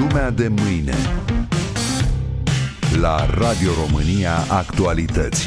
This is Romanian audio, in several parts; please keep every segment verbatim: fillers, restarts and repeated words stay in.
Lumea de mâine la Radio România Actualități.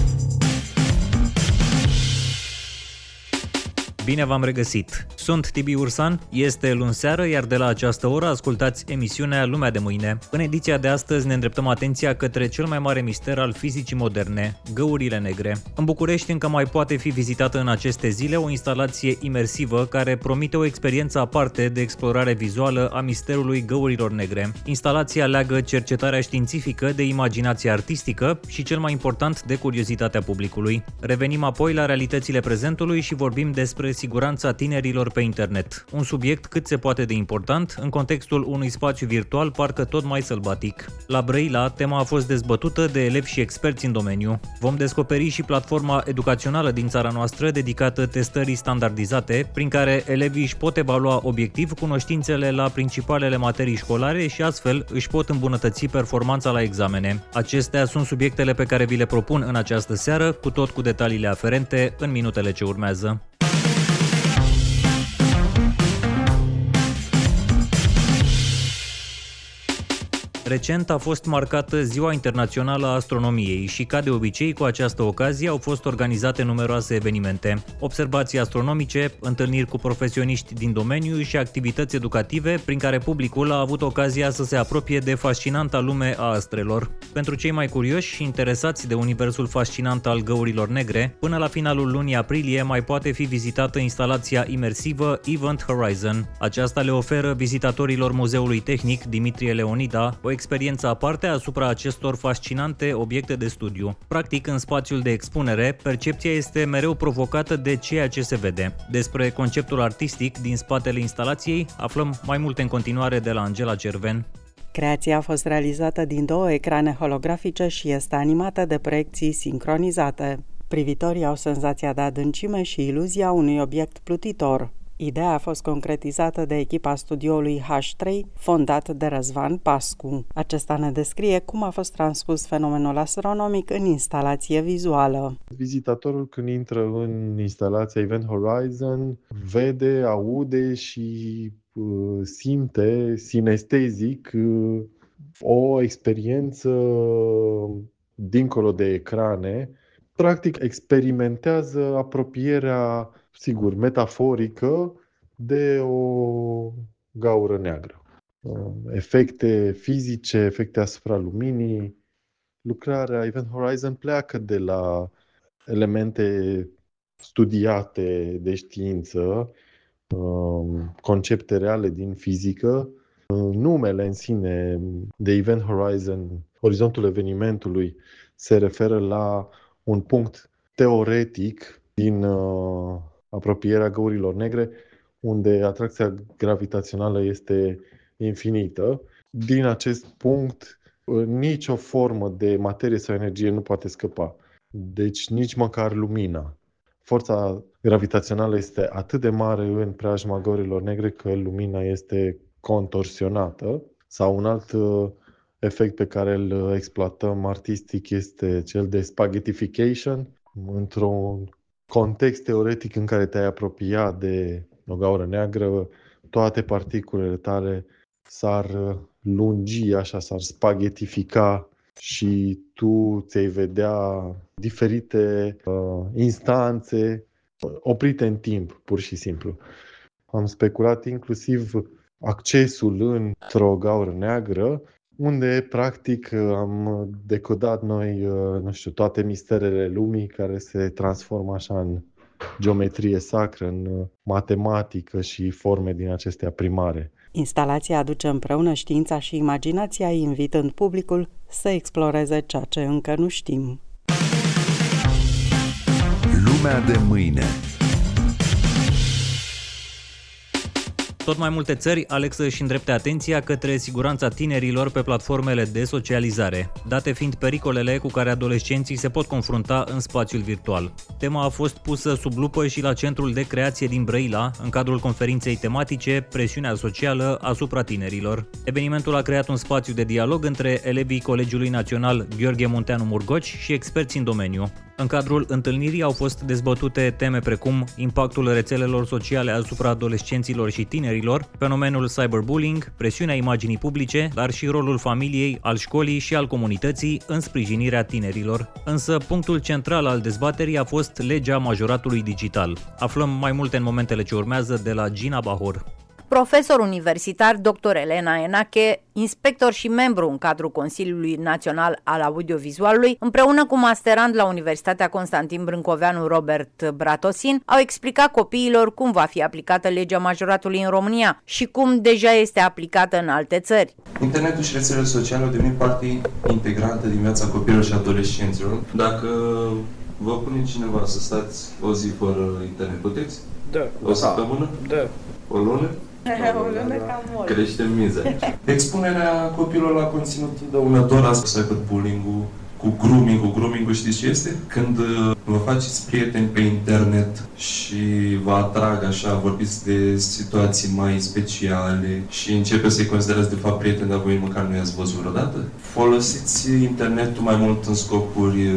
Bine v-am regăsit! Sunt Tibi Ursan, este luni seară, iar de la această oră ascultați emisiunea Lumea de mâine. În ediția de astăzi ne îndreptăm atenția către cel mai mare mister al fizicii moderne, găurile negre. În București încă mai poate fi vizitată în aceste zile o instalație imersivă care promite o experiență aparte de explorare vizuală a misterului găurilor negre. Instalația leagă cercetarea științifică de imaginația artistică și, cel mai important, de curiozitatea publicului. Revenim apoi la realitățile prezentului și vorbim despre siguranța tinerilor pe internet, un subiect cât se poate de important în contextul unui spațiu virtual parcă tot mai sălbatic. La Brăila, tema a fost dezbătută de elevi și experți în domeniu. Vom descoperi și platforma educațională din țara noastră dedicată testării standardizate, prin care elevii își pot evalua obiectiv cunoștințele la principalele materii școlare și astfel își pot îmbunătăți performanța la examene. Acestea sunt subiectele pe care vi le propun în această seară, cu tot cu detaliile aferente în minutele ce urmează. Recent a fost marcată Ziua Internațională a Astronomiei și, ca de obicei, cu această ocazie au fost organizate numeroase evenimente. Observații astronomice, întâlniri cu profesioniști din domeniu și activități educative prin care publicul a avut ocazia să se apropie de fascinanta lume a astrelor. Pentru cei mai curioși și interesați de universul fascinant al găurilor negre, până la finalul lunii aprilie mai poate fi vizitată instalația imersivă Event Horizon. Aceasta le oferă vizitatorilor Muzeului Tehnic Dimitrie Leonida o experiență aparte asupra acestor fascinante obiecte de studiu. Practic, în spațiul de expunere, percepția este mereu provocată de ceea ce se vede. Despre conceptul artistic din spatele instalației aflăm mai multe în continuare de la Angela Cerven. Creația a fost realizată din două ecrane holografice și este animată de proiecții sincronizate. Privitorii au senzația de adâncime și iluzia unui obiect plutitor. Ideea a fost concretizată de echipa studioului H trei, fondat de Răzvan Pascu. Acesta ne descrie cum a fost transpus fenomenul astronomic în instalație vizuală. Vizitatorul, când intră în instalația Event Horizon, vede, aude și uh, simte sinestezic uh, o experiență dincolo de ecrane. Practic experimentează apropierea, sigur, metaforică, de o gaură neagră. Efecte fizice, efecte asupra luminii. Lucrarea Event Horizon pleacă de la elemente studiate de știință, concepte reale din fizică. Numele în sine de Event Horizon, orizontul evenimentului, se referă la un punct teoretic din uh, apropierea găurilor negre, unde atracția gravitațională este infinită. Din acest punct, uh, nicio formă de materie sau energie nu poate scăpa. Deci nici măcar lumina. Forța gravitațională este atât de mare în preajma găurilor negre că lumina este contorsionată. Sau un alt uh, efect pe care îl exploatăm artistic este cel de spaghettification. Într-un context teoretic în care te-ai apropiat de o gaură neagră, toate particulele tale s-ar lungi, așa, s-ar spaghettifica și tu ți-ai vedea diferite uh, instanțe oprite în timp, pur și simplu. Am speculat inclusiv accesul într-o gaură neagră, unde practic am decodat noi, nu știu, toate misterele lumii care se transformă așa în geometrie sacră, în matematică și forme din acestea primare. Instalația aduce împreună știința și imaginația, invitând publicul să exploreze ceea ce încă nu știm. Lumea de mâine. Tot mai multe țări aleg să-și îndrepte atenția către siguranța tinerilor pe platformele de socializare, date fiind pericolele cu care adolescenții se pot confrunta în spațiul virtual. Tema a fost pusă sub lupă și la Centrul de Creație din Brăila, în cadrul conferinței tematice Presiunea socială asupra tinerilor. Evenimentul a creat un spațiu de dialog între elevii Colegiului Național Gheorghe Munteanu Murgoci și experți în domeniu. În cadrul întâlnirii au fost dezbătute teme precum impactul rețelelor sociale asupra adolescenților și tinerilor, fenomenul cyberbullying, presiunea imaginii publice, dar și rolul familiei, al școlii și al comunității în sprijinirea tinerilor. Însă punctul central al dezbaterii a fost legea majoratului digital. Aflăm mai multe în momentele ce urmează de la Gina Bahor. Profesor universitar doctor Elena Enache, inspector și membru în cadrul Consiliului Național al Audiovizualului, împreună cu masterand la Universitatea Constantin Brâncoveanu Robert Bratosin, au explicat copiilor cum va fi aplicată legea majoratului în România și cum deja este aplicată în alte țări. Internetul și rețelele sociale au devenit parte integrantă din viața copiilor și adolescenților. Dacă vă pune cineva să stați o zi fără internet, puteți? Da. O săptămână? Da. O lună? O lună cam mult. Crește miza. Expunerea copilor la conținut dăunător, asta cyberbullying-ul, cu grooming, cu grooming-ul știți ce este? Când vă faceți prieteni pe internet și vă atrag așa, vorbiți de situații mai speciale și începeți să-i considerați de fapt prieteni, dar voi măcar nu i-ați văzut vreodată. Folosiți internetul mai mult în scopuri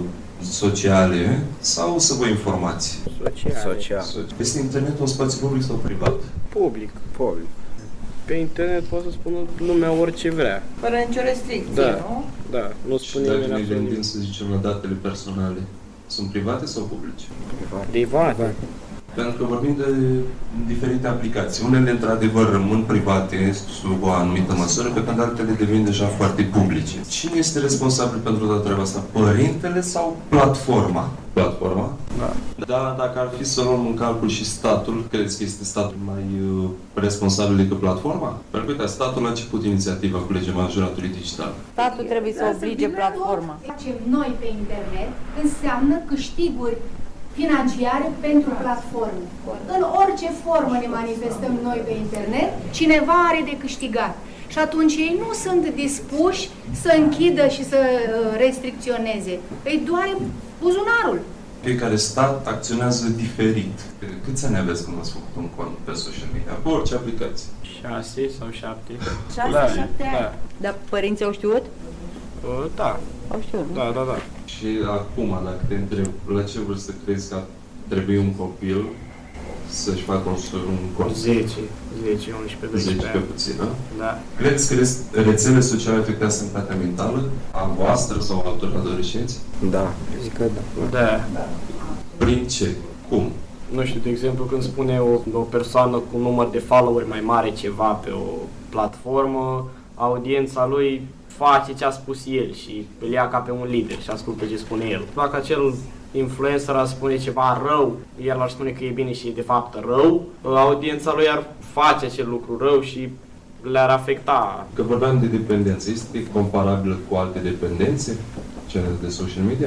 sociale sau să vă informați? Social. Social. Este internetul un spațiu public sau privat? Public. Public. Pe internet poate să spună lumea orice vrea. Fără nicio restricție, Da. nu? Da, nu Și spune dacă nimeni ne absolut gândim, nimic. să zicem, la datele personale, sunt private sau publice? Private. Pentru că vorbim de diferite aplicații. Unele, într-adevăr, rămân private sub o anumită măsură, pe când altele devin deja foarte publice. Cine este responsabil pentru toată treaba asta? Părintele sau platforma? Platforma? Da. Da, dacă ar fi să luăm în calcul și statul, credeți că este statul mai uh, responsabil decât platforma? Pentru că, uite, statul a început inițiativa cu legea majoratului digital. Statul trebuie să oblige platforma. Facem noi pe internet înseamnă câștiguri financiare pentru platforme. În orice formă ne manifestăm noi pe internet, cineva are de câștigat. Și atunci ei nu sunt dispuși să închidă și să restricționeze. Îi doare buzunarul. Fiecare stat acționează diferit. Câți ani aveți când ați făcut un cont pe social media? Pe orice aplicație. Șase sau șapte. șase, Da, șapte ani. da. Dar părinții au știut? Uh, Da, Au știut, nu? da, da, da. Și acum, dacă te întreb, la ce vârstă crezi că trebuie un copil să-și facă un, un cont? zece, zece, unsprezece, zece doisprezece pe ani. puțin, da? Da. Credeți că rețelele sociale afectează sănătatea mentală a voastră sau a altor adolescenți? Da, zic că da. Da. Prin ce? Cum? Nu știu, de exemplu, când spune o, o persoană cu un număr de follower mai mare ceva pe o platformă, audiența lui face ce a spus el și îl ia ca pe un lider și ascultă ce spune el. Dacă acel influencer ar spune ceva rău, el ar spune că e bine și e de fapt rău, audiența lui ar face acel lucru rău și le-ar afecta. Că vorbeam de dependență, este comparabilă cu alte dependențe, cele de social media?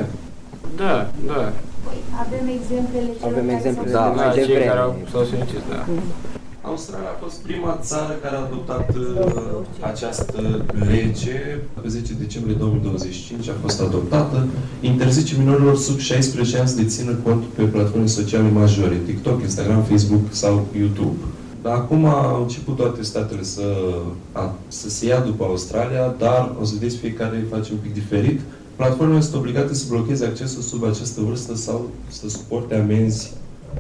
Da, da. Păi, avem exemplele celor Avem care exemple, s-au da, schimbat. mai cei devreme. care au, s-au sincit, da. Australia a fost prima țară care a adoptat uh, această lege. Pe zece decembrie două mii douăzeci și cinci a fost adoptată. Interzice minorilor sub șaisprezece ani să dețină cont pe platforme sociale majore, TikTok, Instagram, Facebook sau YouTube. Dar acum au început toate statele să, a, să se ia după Australia, dar o să vedeți fiecare face un pic diferit. Platformele sunt obligate să blocheze accesul sub această vârstă sau să suporte amenzi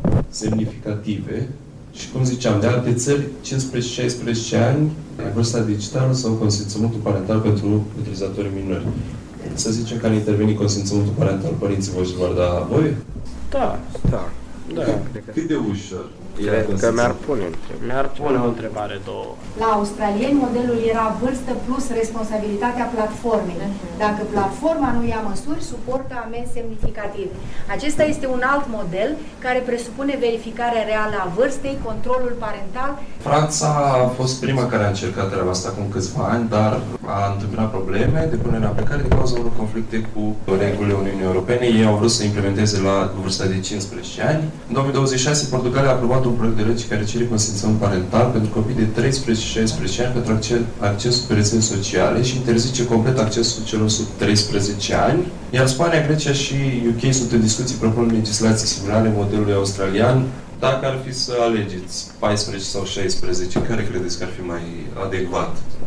semnificative. Și cum ziceam, de alte țări, cincisprezece șaisprezece ani, vârsta digitală sau consimțământul parental pentru utilizatorii minori. Să zicem că ar interveni consimțământul parental, părinții voștri vor da voie? Da, Da. da. Cât de ușor? Cred că mi-ar pune întrebare. Mi-ar pune o întrebare, două. La australieni, modelul era vârstă plus responsabilitatea platformei. Dacă platforma nu ia măsuri, suportă amenzi semnificative. Acesta este un alt model care presupune verificarea reală a vârstei, controlul parental. Franța a fost prima care a încercat treaba asta acum câțiva ani, dar a întâmpinat probleme de punere în aplicare din cauza unor conflicte cu regulile Uniunii Europene. Ei au vrut să implementeze la vârsta de cincisprezece ani. În două mii douăzeci și șase, Portugalia a aprobat un proiect de lege care cere consimțământ parental pentru copii de treisprezece șaisprezece ani pentru accesul pe rețele sociale și interzice complet accesul celor sub treisprezece ani. Iar Spania, Grecia și U K sunt în discuții, propun legislații similare modelului australian. Dacă ar fi să alegeți paisprezece sau șaisprezece, care credeți că ar fi mai adecvat?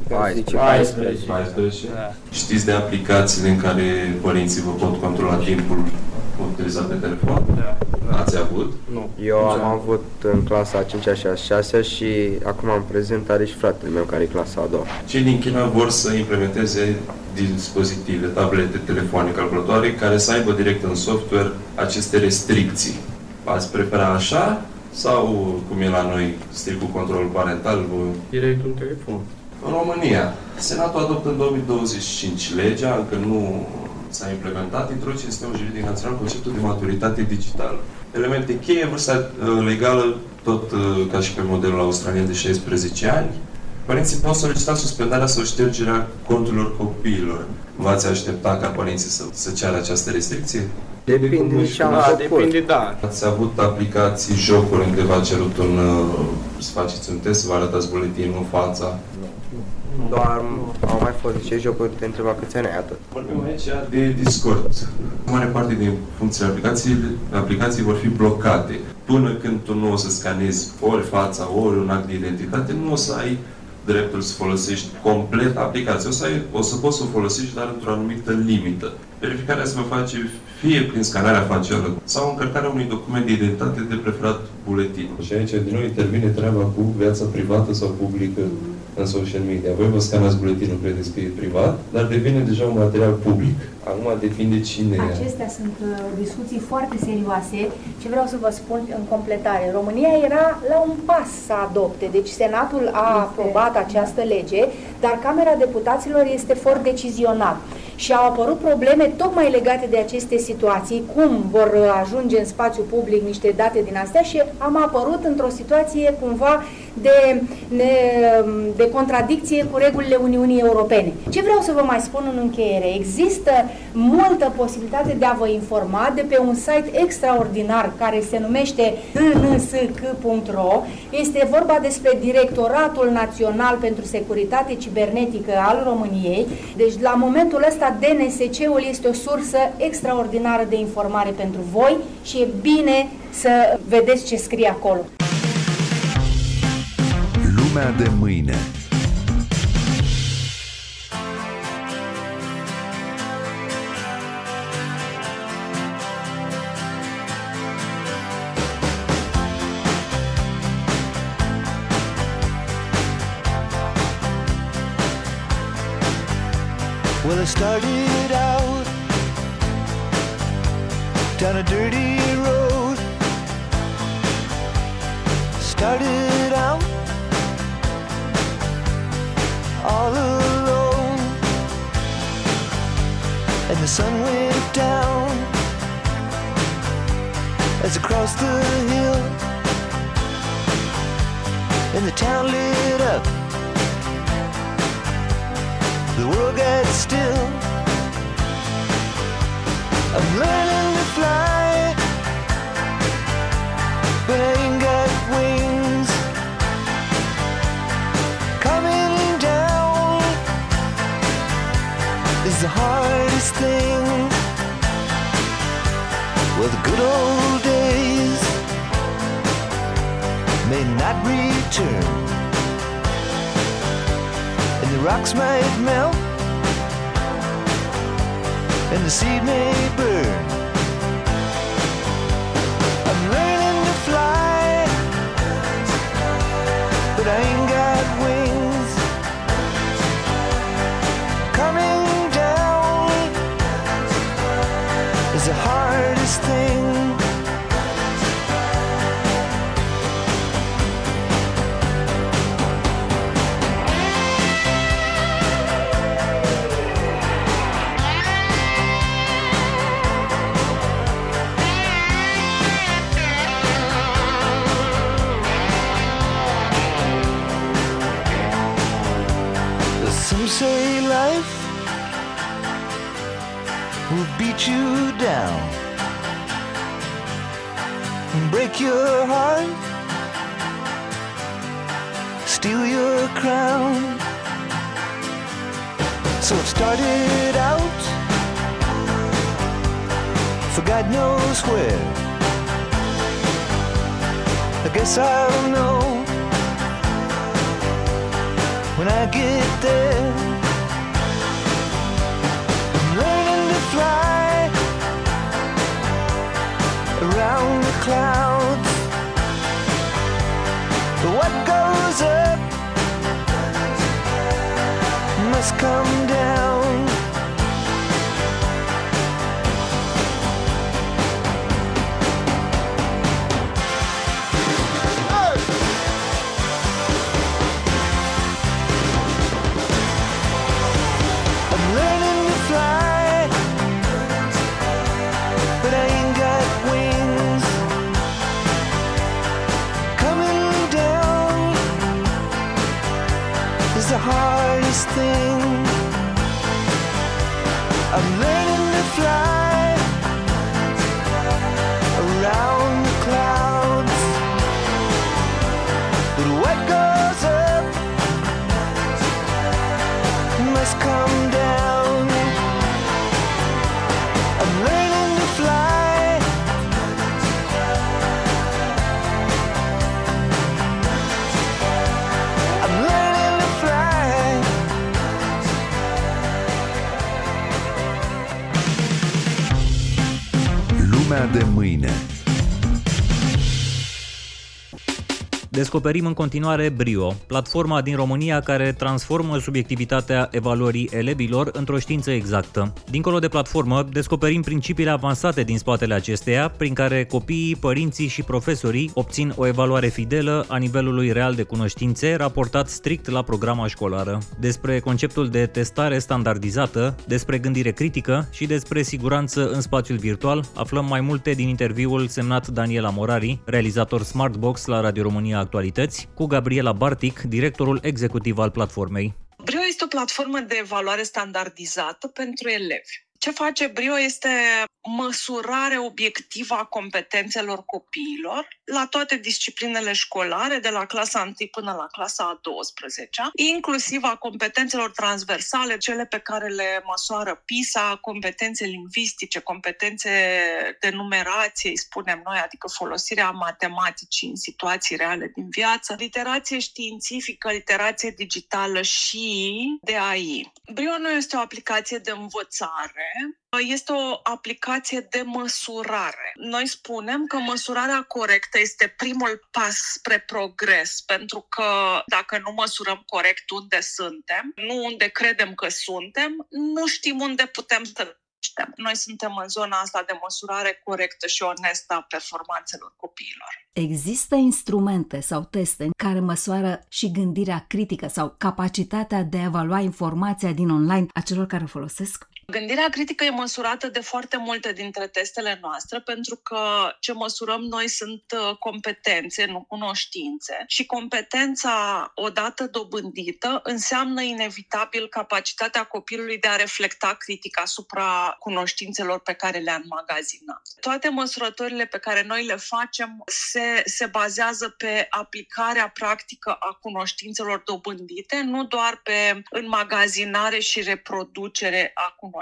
paisprezece. paisprezece. Da. Știți de aplicațiile în care părinții vă pot controla timpul utilizat pe telefon? Da. Ați avut? Nu. Eu am avut în clasa a cincea și a șasea și acum în prezent are și fratele meu care e clasa a doua. Cei din China vor să implementeze dispozitive, tablete, telefoane, calculatoare care să aibă direct în software aceste restricții. Ați prefera așa sau cum e la noi, strict cu controlul parental? Direct un telefon. În România, Senatul adoptă în două mii douăzeci și cinci legea, încă nu s-a implementat, introduce în sistemul juridic național conceptul de maturitate digitală. Elemente cheie, vârsta legală, tot ca și pe modelul australian de șaisprezece ani. Părinții pot solicita suspendarea sau ștergerea conturilor copiilor. V-ați aștepta ca părinții să, să ceară această restricție? Depinde ce am făcut. Depinde, da. Ați avut aplicații, jocuri unde v-a cerut un, să faceți un test, să vă arătați buletinul, fața? Doar au mai fost ce jocuri, te întreba câți ani ai, atât. Vorbim aici de Discord. O mare parte din funcțiile aplicației, aplicații vor fi blocate. Până când tu nu o să scanezi ori fața, ori un act de identitate, nu o să ai dreptul să folosești complet aplicația. O să, ai, o să poți să o folosești, dar într-o anumită limită. Verificarea se va face fie prin scanarea facială sau încărcarea unui document de identitate, de preferat buletin. Și aici din nou intervine treaba cu viața privată sau publică în social media. Voi vă scanați buletinul, credeți că e privat, dar devine deja un material public. Acum depinde cine e. Acestea sunt uh, discuții foarte serioase. Ce vreau să vă spun în completare. România era la un pas să adopte. Deci Senatul a aprobat această lege, dar Camera Deputaților este fort decizional. Și au apărut probleme tocmai legate de aceste situații, cum vor ajunge în spațiu public niște date din astea, și am apărut într-o situație cumva de, de, de contradicție cu regulile Uniunii Europene. Ce vreau să vă mai spun în încheiere? Există multă posibilitate de a vă informa de pe un site extraordinar care se numește d n s c punct r o. Este vorba despre Directoratul Național pentru Securitate Cibernetică al României. Deci la momentul ăsta D N S C-ul este o sursă extraordinară de informare pentru voi și e bine să vedeți ce scrie acolo. Lumea de mâine. Well, I started out down a dirty road. Started out all alone, and the sun went down as I crossed the hill, and the town lit up. The world got still. I'm learning to fly, but I ain't got wings. Coming down is the hardest thing. Well, the good old days may not return, and the rocks might melt, and the seed may burn. I'm learning to fly, but I ain't got wings. Coming down is the hardest thing. Some say life will beat you down and break your heart, steal your crown. So I've started out for God knows where. I guess I'll know when I get there. I'm learning to fly around the clouds. But what goes up must come down. The hardest thing. I'm learning to fly around the clouds. But what goes up must come down. I'm learning to fly. I'm learning to fly. Lumea de mâine. Descoperim în continuare Brio, platforma din România care transformă subiectivitatea evaluării elevilor într-o știință exactă. Dincolo de platformă, descoperim principiile avansate din spatele acesteia, prin care copiii, părinții și profesorii obțin o evaluare fidelă a nivelului real de cunoștințe, raportat strict la programa școlară. Despre conceptul de testare standardizată, despre gândire critică și despre siguranță în spațiul virtual, aflăm mai multe din interviul semnat Daniela Morari, realizator Smartbox la Radio România Actualități, cu Gabriela Bartic, directorul executiv al platformei. Brio este o platformă de evaluare standardizată pentru elevi. Ce face Brio este măsurare obiectivă a competențelor copiilor la toate disciplinele școlare, de la clasa unu până la clasa a douăsprezecea, inclusiv a competențelor transversale, cele pe care le măsoară PISA, competențe lingvistice, competențe de numerație, îi spunem noi, adică folosirea matematicii în situații reale din viață, literație științifică, literație digitală și de A I. Brio nu este o aplicație de învățare, este o aplicație de măsurare. Noi spunem că măsurarea corectă este primul pas spre progres, pentru că dacă nu măsurăm corect unde suntem, nu unde credem că suntem, nu știm unde putem să știm. Noi suntem în zona asta de măsurare corectă și onestă a performanțelor copiilor. Există instrumente sau teste care măsoară și gândirea critică sau capacitatea de a evalua informația din online a celor care o folosesc? Gândirea critică e măsurată de foarte multe dintre testele noastre, pentru că ce măsurăm noi sunt competențe, nu cunoștințe. Și competența, odată dobândită, înseamnă inevitabil capacitatea copilului de a reflecta critic asupra cunoștințelor pe care le-a înmagazinat. Toate măsurătorile pe care noi le facem se, se bazează pe aplicarea practică a cunoștințelor dobândite, nu doar pe înmagazinare și reproducere a cunoștințelor.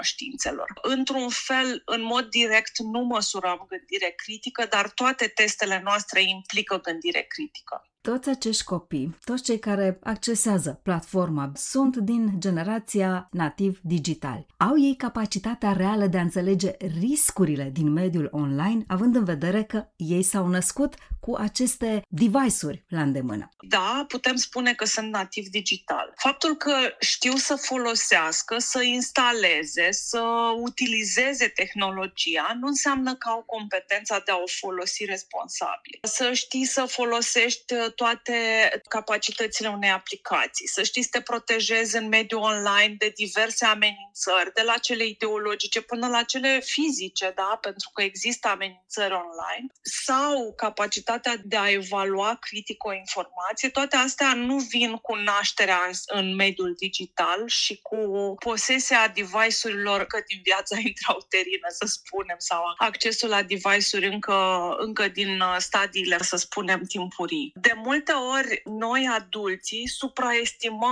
Într-un fel, în mod direct, nu măsurăm gândire critică, dar toate testele noastre implică gândire critică. Toți acești copii, toți cei care accesează platforma, sunt din generația nativ digital. Au ei capacitatea reală de a înțelege riscurile din mediul online, având în vedere că ei s-au născut cu aceste device-uri la îndemână? Da, putem spune că sunt nativ digital. Faptul că știu să folosească, să instaleze, să utilizeze tehnologia, nu înseamnă că au competența de a o folosi responsabil. Să știi să folosești toate capacitățile unei aplicații, să știi să te protejezi în mediul online de diverse amenințări, de la cele ideologice până la cele fizice, da? Pentru că există amenințări online, sau capacitatea de a evalua critic o informație. Toate astea nu vin cu nașterea în, în mediul digital și cu posesia device-urilor încă din viața intrauterină, să spunem, sau accesul la device-uri încă, încă din stadiile, să spunem, timpurii. De multe ori, noi adulții supraestimăm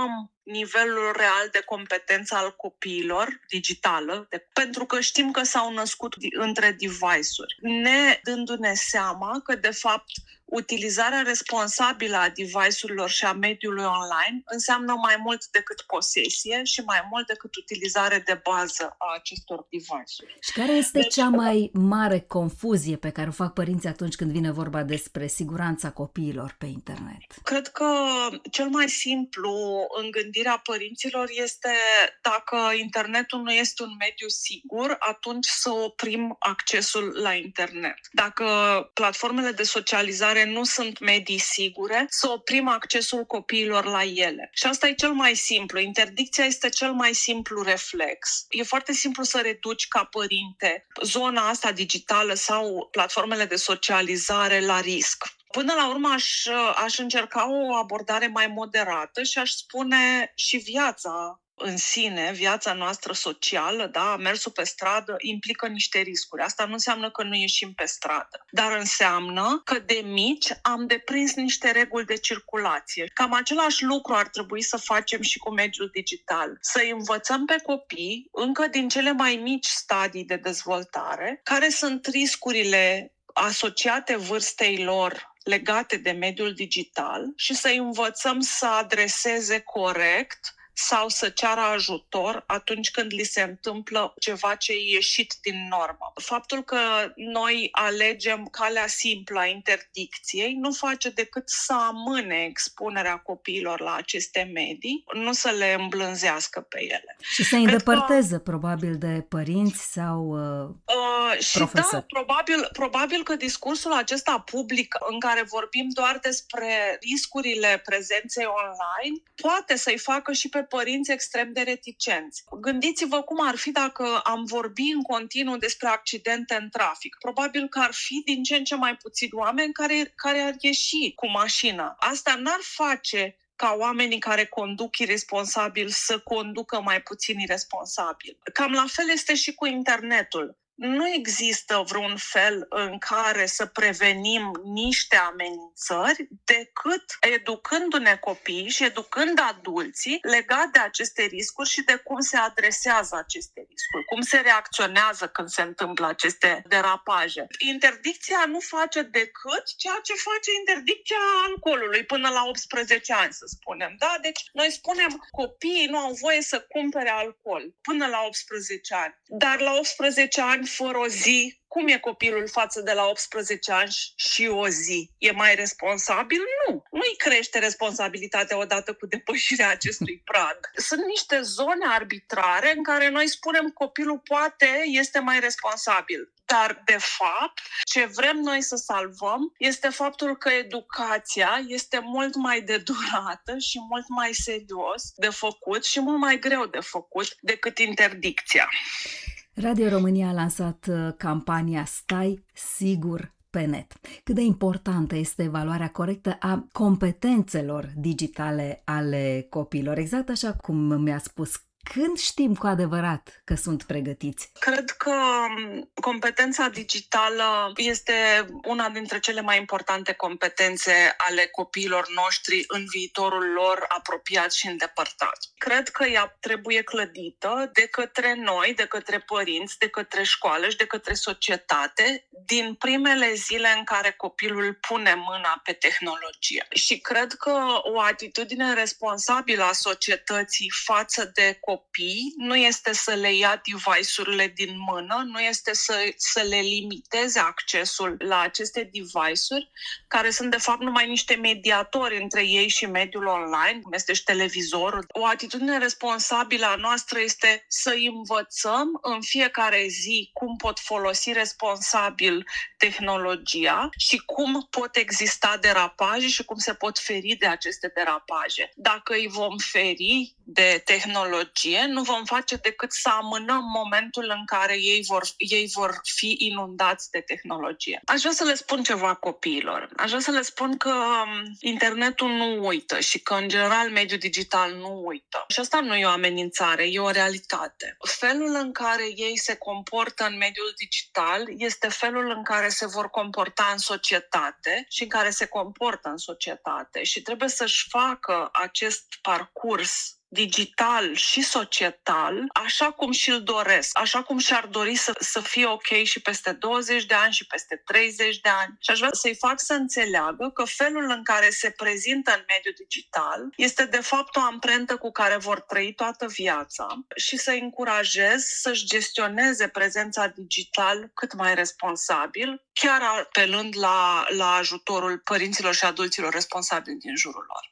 nivelul real de competență al copiilor digitală, de, pentru că știm că s-au născut între device-uri, ne dându-ne seama că, de fapt, utilizarea responsabilă a device-urilor și a mediului online înseamnă mai mult decât posesie și mai mult decât utilizare de bază a acestor device-uri. Și care este deci, cea mai mare confuzie pe care o fac părinții atunci când vine vorba despre siguranța copiilor pe internet? Cred că cel mai simplu în gândirea părinților este dacă internetul nu este un mediu sigur, atunci să oprim accesul la internet. Dacă platformele de socializare nu sunt medii sigure, să oprim accesul copiilor la ele. Și asta e cel mai simplu. Interdicția este cel mai simplu reflex. E foarte simplu să reduci ca părinte zona asta digitală sau platformele de socializare la risc. Până la urmă aș, aș încerca o abordare mai moderată și aș spune și viața în sine, viața noastră socială, da, mersul pe stradă implică niște riscuri. Asta nu înseamnă că nu ieșim pe stradă, dar înseamnă că de mici am deprins niște reguli de circulație. Cam același lucru ar trebui să facem și cu mediul digital. Să învățăm pe copii, încă din cele mai mici stadii de dezvoltare, care sunt riscurile asociate vârstei lor legate de mediul digital și să învățăm să adreseze corect sau să ceară ajutor atunci când li se întâmplă ceva ce e ieșit din normă. Faptul că noi alegem calea simplă a interdicției nu face decât să amâne expunerea copiilor la aceste medii, nu să le îmblânzească pe ele. Și să îi îndepărteze, că, probabil, de părinți sau uh, uh, și profesori. Da, probabil, probabil că discursul acesta public în care vorbim doar despre riscurile prezenței online poate să-i facă și pe părinți extrem de reticenți. Gândiți-vă cum ar fi dacă am vorbi în continuu despre accidente în trafic. Probabil că ar fi din ce în ce mai puțini oameni care, care ar ieși cu mașina. Asta n-ar face ca oamenii care conduc irresponsabil să conducă mai puțin irresponsabil. Cam la fel este și cu internetul. Nu există vreun fel în care să prevenim niște amenințări decât educându-ne copiii și educând adulții legat de aceste riscuri și de cum se adresează aceste riscuri, cum se reacționează când se întâmplă aceste derapaje. Interdicția nu face decât ceea ce face interdicția alcoolului până la optsprezece ani, să spunem. Da? Deci noi spunem copiii nu au voie să cumpere alcool până la optsprezece ani, dar la optsprezece ani fără o zi, cum e copilul față de la optsprezece ani și o zi? E mai responsabil? Nu. Nu-i crește responsabilitatea odată cu depășirea acestui prag. Sunt niște zone arbitrare în care noi spunem copilul poate, este mai responsabil. Dar, de fapt, ce vrem noi să salvăm este faptul că educația este mult mai de durată și mult mai serios de făcut și mult mai greu de făcut decât interdicția. Radio România a lansat campania Stai sigur pe net. Cât de importantă este evaluarea corectă a competențelor digitale ale copiilor? Exact așa cum mi-a spus. Când știm cu adevărat că sunt pregătiți? Cred că competența digitală este una dintre cele mai importante competențe ale copiilor noștri în viitorul lor apropiat și îndepărtat. Cred că ea trebuie clădită de către noi, de către părinți, de către școală și de către societate din primele zile în care copilul pune mâna pe tehnologie. Și cred că o atitudine responsabilă a societății față de copii nu este să le ia device-urile din mână, nu este să, să le limiteze accesul la aceste device-uri, care sunt de fapt numai niște mediatori între ei și mediul online, cum este și televizorul. O atitudine responsabilă a noastră este să învățăm în fiecare zi cum pot folosi responsabil tehnologia și cum pot exista derapaje și cum se pot feri de aceste derapaje. Dacă îi vom feri de tehnologie, nu vom face decât să amânăm momentul în care ei vor, ei vor fi inundați de tehnologie. Aș vrea să le spun ceva copiilor. Aș vrea să le spun că internetul nu uită și că, în general, mediul digital nu uită. Și asta nu e o amenințare, e o realitate. Felul în care ei se comportă în mediul digital este felul în care se vor comporta în societate și în care se comportă în societate. Și trebuie să-și facă acest parcurs digital și societal, așa cum și-l doresc, așa cum și-ar dori să, să fie ok și peste douăzeci de ani și peste treizeci de ani. Și aș vrea să-i fac să înțeleagă că felul în care se prezintă în mediul digital este de fapt o amprentă cu care vor trăi toată viața și să-i încurajez să-și gestioneze prezența digital cât mai responsabil, chiar apelând la, la ajutorul părinților și adulților responsabili din jurul lor.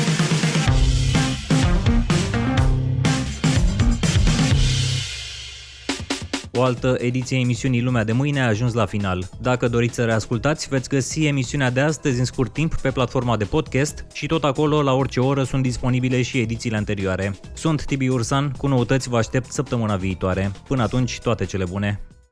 O altă ediție a emisiunii Lumea de Mâine a ajuns la final. Dacă doriți să reascultați, veți găsi emisiunea de astăzi în scurt timp pe platforma de podcast și tot acolo, la orice oră, sunt disponibile și edițiile anterioare. Sunt Tibi Ursan, cu noutăți vă aștept săptămâna viitoare. Până atunci, toate cele bune!